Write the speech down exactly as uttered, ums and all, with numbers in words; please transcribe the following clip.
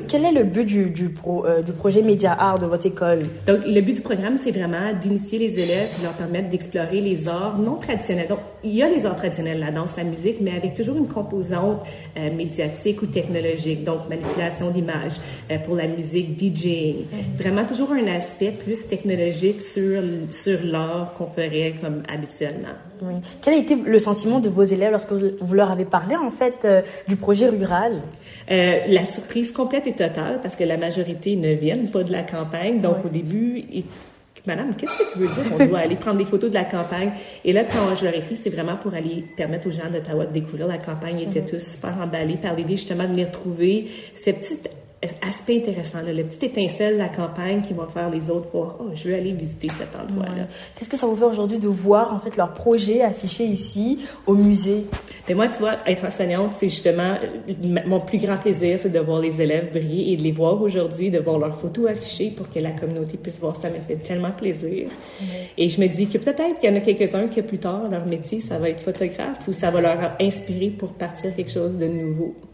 quel est le but du, du, pro, euh, du projet Média Art de votre école? Donc, le but du programme, c'est vraiment d'initier les élèves, de leur permettre d'explorer les arts non traditionnels. Donc, il y a les arts traditionnels, la danse, la musique, mais avec toujours une composante euh, médiatique ou technologique. Donc, manipulation d'images, euh, pour la musique, DJing. Mm-hmm. Vraiment toujours un aspect plus technologique sur, sur l'art qu'on ferait comme habituellement. Oui. Quel a été le sentiment de vos élèves lorsque vous leur avez parlé, en fait, euh, du projet rural? Euh, la surprise complète et totale, parce que la majorité ne viennent pas de la campagne. Donc, oui. Au début, ils... Madame, qu'est-ce que tu veux dire? On doit aller prendre des photos de la campagne. Et là, quand je leur ai écrit, c'est vraiment pour aller permettre aux gens d'Ottawa de découvrir la campagne. Ils étaient mm-hmm. tous super emballés par l'idée, justement, de venir trouver cette petite aspect intéressant, là, le petit étincelle de la campagne qui va faire les autres pour « Oh, je veux aller visiter cet endroit-là. Ouais. » Qu'est-ce que ça vous fait aujourd'hui de voir, en fait, leur projet affiché ici, au musée? Mais moi, tu vois, être enseignante, c'est justement mon plus grand plaisir, c'est de voir les élèves briller et de les voir aujourd'hui, de voir leurs photos affichées pour que la communauté puisse voir. Ça me fait tellement plaisir. Ouais. Et je me dis que peut-être qu'il y en a quelques-uns que plus tard, leur métier, ça va être photographe ou ça va leur inspirer pour partir quelque chose de nouveau.